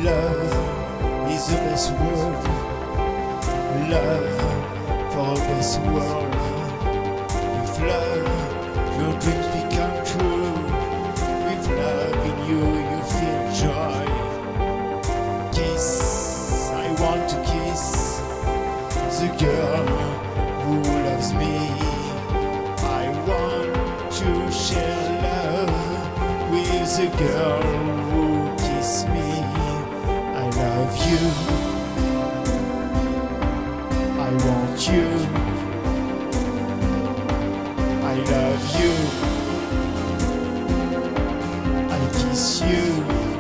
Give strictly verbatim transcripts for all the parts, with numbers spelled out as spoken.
Love is the best word. Love for the best world. With love, your dreams become true. With love in you, you feel joy. Kiss, I want to kiss the girl who loves me. I want to share love with the girl who kisses me. I love you, I want you, I love you, I kiss you.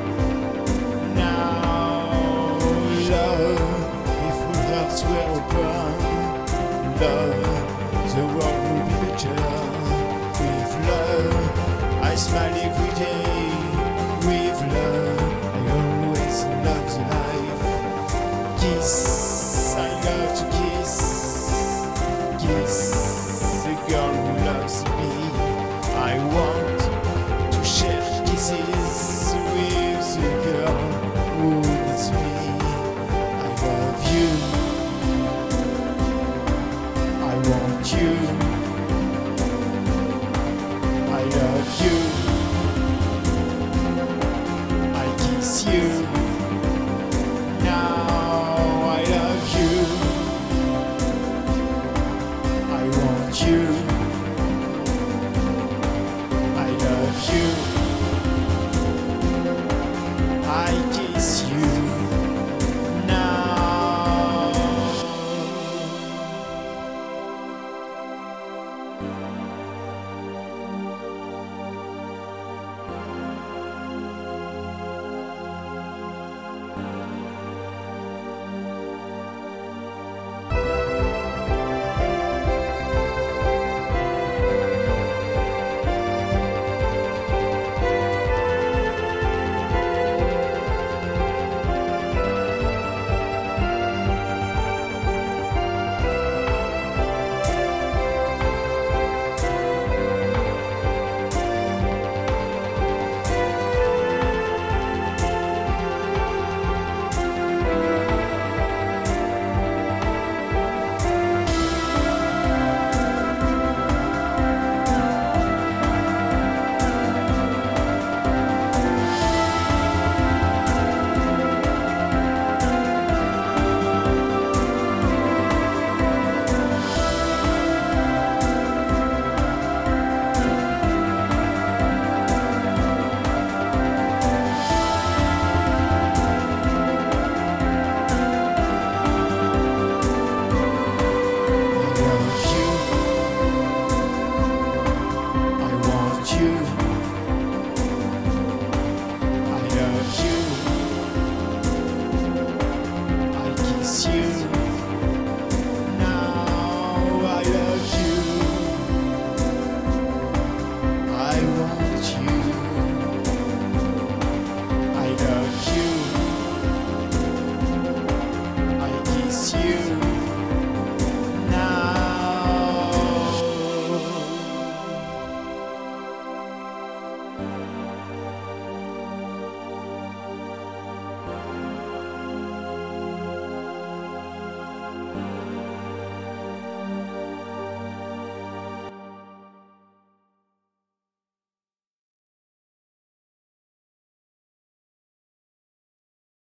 Now love, if our hearts were open, love, the world would be better. With love, I smile every day. With love, I always love the life. Kiss, I love to kiss. Kiss the girl who loves me. I want to share kisses with the girl who needs me. I love you, I want you, I love you, I kiss you.